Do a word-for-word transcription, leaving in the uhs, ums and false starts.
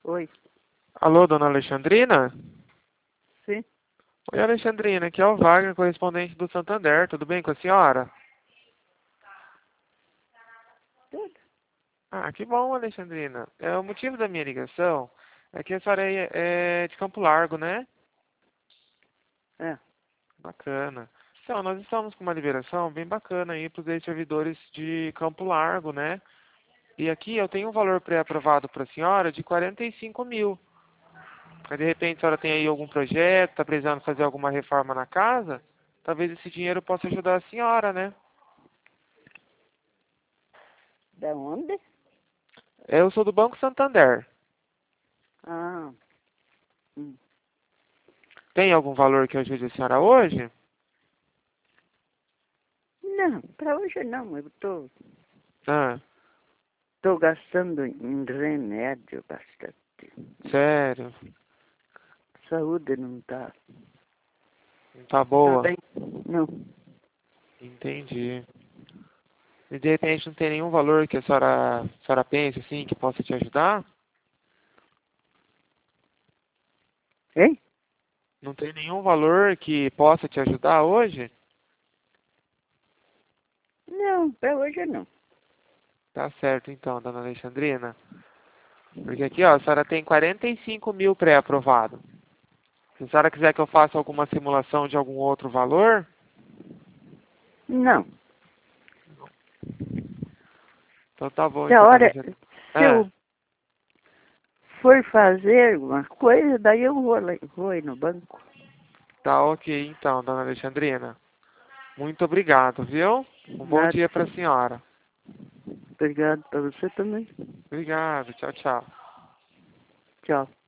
Oi. Alô, dona Alexandrina? Sim? Oi, Alexandrina, aqui é o Wagner, correspondente do Santander. Tudo bem com a senhora? Tudo. Ah, que bom, Alexandrina. É, o motivo da minha ligação é que a senhora é, é de Campo Largo, né? É. Bacana. Então, nós estamos com uma liberação bem bacana aí para os servidores de Campo Largo, né? E aqui eu tenho um valor pré-aprovado para a senhora de quarenta e cinco mil. Mas de repente a senhora tem aí algum projeto, está precisando fazer alguma reforma na casa? Talvez esse dinheiro possa ajudar a senhora, né? Da onde? Eu sou do Banco Santander. Ah. Hum. Tem algum valor que ajude a senhora hoje? Não, pra hoje não. Eu tô, Ah, tô gastando em remédio bastante. sério? Saúde não tá. Não tá Tá boa? bem? Não. Entendi. E de repente não tem nenhum valor que a senhora, a senhora pense assim que possa te ajudar? Hein? Não tem nenhum valor que possa te ajudar hoje? Não, pra hoje não. Tá certo então, dona Alexandrina. Porque aqui, ó, a senhora tem quarenta e cinco mil pré-aprovado. Se a senhora quiser que eu faça alguma simulação de algum outro valor, Não. então tá bom Se a então, dona hora, Alexandrina. se Ah, eu for fazer alguma coisa, daí eu vou, lá- vou ir no banco. tá ok então, dona Alexandrina. Muito obrigado, viu? Um bom Nada. dia para a senhora. Obrigado pra você também. Obrigado, tchau, tchau. Tchau.